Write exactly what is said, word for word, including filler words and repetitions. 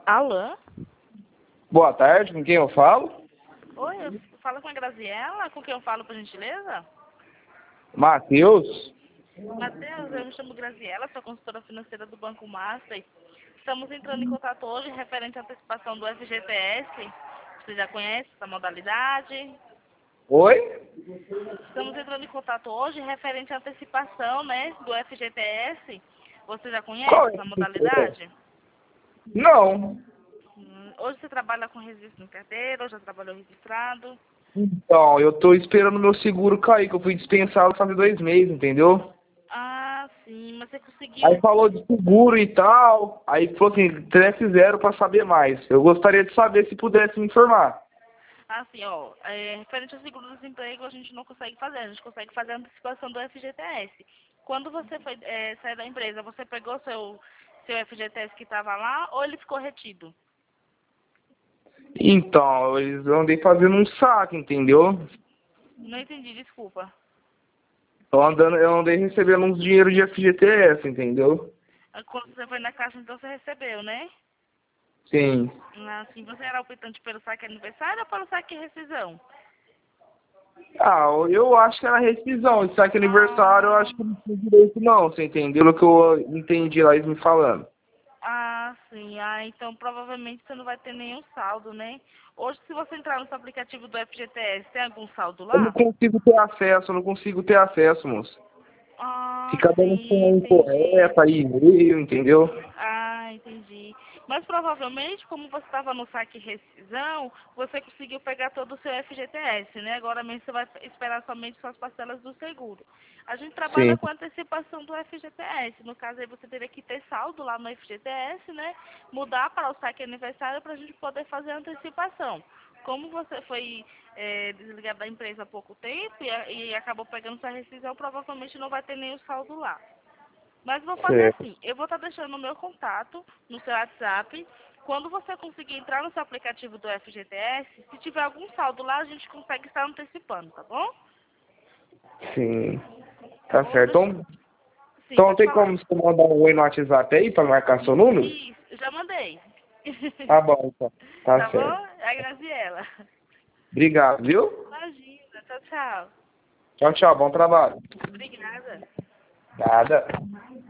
Alô? Boa tarde, com quem eu falo? Oi, eu falo com a Graziela? Com quem eu falo, por gentileza? Matheus? Matheus, eu me chamo Graziela, sou consultora financeira do Banco Master. Estamos entrando em contato hoje referente à antecipação do F G T S. Você já conhece essa modalidade? Oi? Estamos entrando em contato hoje referente à antecipação, né, do F G T S. Você já conhece Qual é essa esse número? modalidade? Não. Hum, Hoje você trabalha com registro em carteira, ou já trabalhou registrado? Então, eu tô esperando meu seguro cair, que eu fui dispensado faz dois meses, entendeu? Ah, sim, mas você Aí conseguiu. falou de seguro e tal, aí falou assim, trece zero pra saber mais. Eu gostaria de saber se pudesse me informar. Assim, ó, é, referente ao seguro-desemprego, a gente não consegue fazer, a gente consegue fazer a antecipação do F G T S. Quando você foi é, sair da empresa, você pegou seu, seu F G T S que estava lá ou ele ficou retido? Então, eles andei fazendo um saque, entendeu? Não entendi, desculpa. Eu, andando, eu andei recebendo uns dinheiro de F G T S, entendeu? Ah, quando você foi na caixa, então você recebeu, né? Sim. Assim, você era optante pelo saque aniversário ou pelo saque rescisão? Ah, eu acho que era rescisão. Esse saque aniversário, eu Ah, acho que não tinha direito não, você entendeu? Pelo que eu entendi lá eles me falando. ah, sim. Ah, então provavelmente você não vai ter nenhum saldo, né? Hoje, se você entrar no seu aplicativo do F G T S, tem algum saldo Eu não lá? consigo ter acesso, eu não consigo ter acesso, moço. Ah, Fica dando sim, som entendi. incorreta aí, e-mail, entendeu? Ah, entendi. Mas provavelmente, como você estava no saque rescisão, você conseguiu pegar todo o seu F G T S, né? Agora mesmo você vai esperar somente suas parcelas do seguro. A gente trabalha Sim. com antecipação do F G T S. No caso aí você teria que ter saldo lá no F G T S, né? Mudar para o saque aniversário para a gente poder fazer a antecipação. Como você foi é, desligado da empresa há pouco tempo e, e acabou pegando sua rescisão, provavelmente não vai ter nenhum saldo lá. Mas vou fazer Certo. assim, eu vou estar deixando o meu contato no seu WhatsApp. Quando você conseguir entrar no seu aplicativo do F G T S, se tiver algum saldo lá, a gente consegue estar antecipando, tá bom? Sim. Eu Tá vou certo. deixar... Então, Sim, então pode tem falar. como você mandar um oi no WhatsApp aí pra marcar seu número? Isso, eu já mandei. Tá bom, então. Tá Tá certo. bom? É a Graziela. Obrigado, viu? Imagina, tchau, tchau. Tchau, tchau. Bom trabalho. Obrigada. Nada.